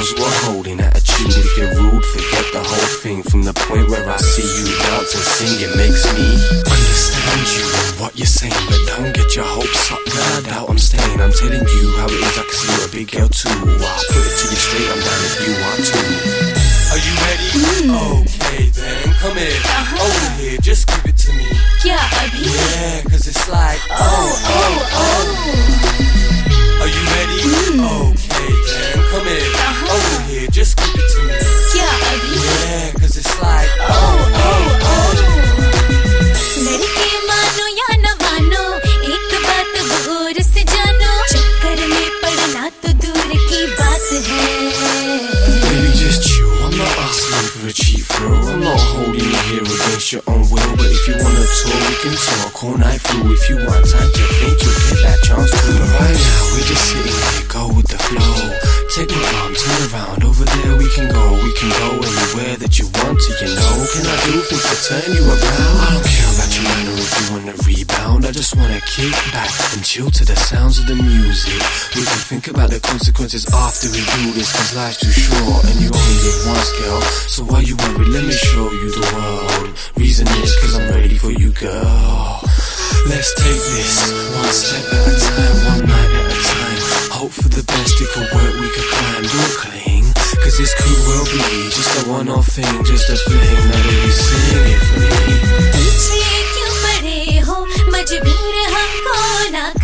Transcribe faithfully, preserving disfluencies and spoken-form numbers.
hands were holding attitude. If you're rude, forget the whole thing. From the point where I see you dance and sing, it makes me understand you and what you're saying, but don't get your hopes up, girl. I doubt I'm staying. I'm telling you how it is. I can see you're a big girl too. I'll put it to you straight. I'm down if you want to. Are you ready? Mm. Okay then, come here. Uh-huh. Over here, just give it to me. Yeah, abhi. Yeah, cause it's like oh, oh, oh, oh. Are you ready? Mm. Okay then, come here. Uh-huh. Over here, just give it to me. Yeah, abhi. Yeah, cause it's like oh, oh, oh. लड़के मानो या न मानो, एक बात गौर से जानो, चक्कर में पड़ना तो दूर की बात है. Baby, just chill. I'm not asking for a cheap thrill. I'm not holding you here against your own will. But if you wanna talk, we can talk all night through. If you want time to think, you'll get that chance to. But right now, we're just sitting here, go with the flow. Take my arm, turn around, over there we can go. We can go anywhere that you want to, you know. Can I do things to turn you around? I don't care about your manner if you wanna rebound. I just wanna kick back and chill to the sounds of the music. We can think about the consequences after we do this, cause life's too short and you only live once, girl. So why you worry? Let me show you the world. Reason is cause I'm ready for you, girl. Let's take this one step at a time, one night at a time. Hope for the best, it could work, we could climb. Don't cling, cause this could well be just a one-off thing, just a fling. Now baby, sing it for me. पीछे क्यों पड़े हो, मजबूर हमको ना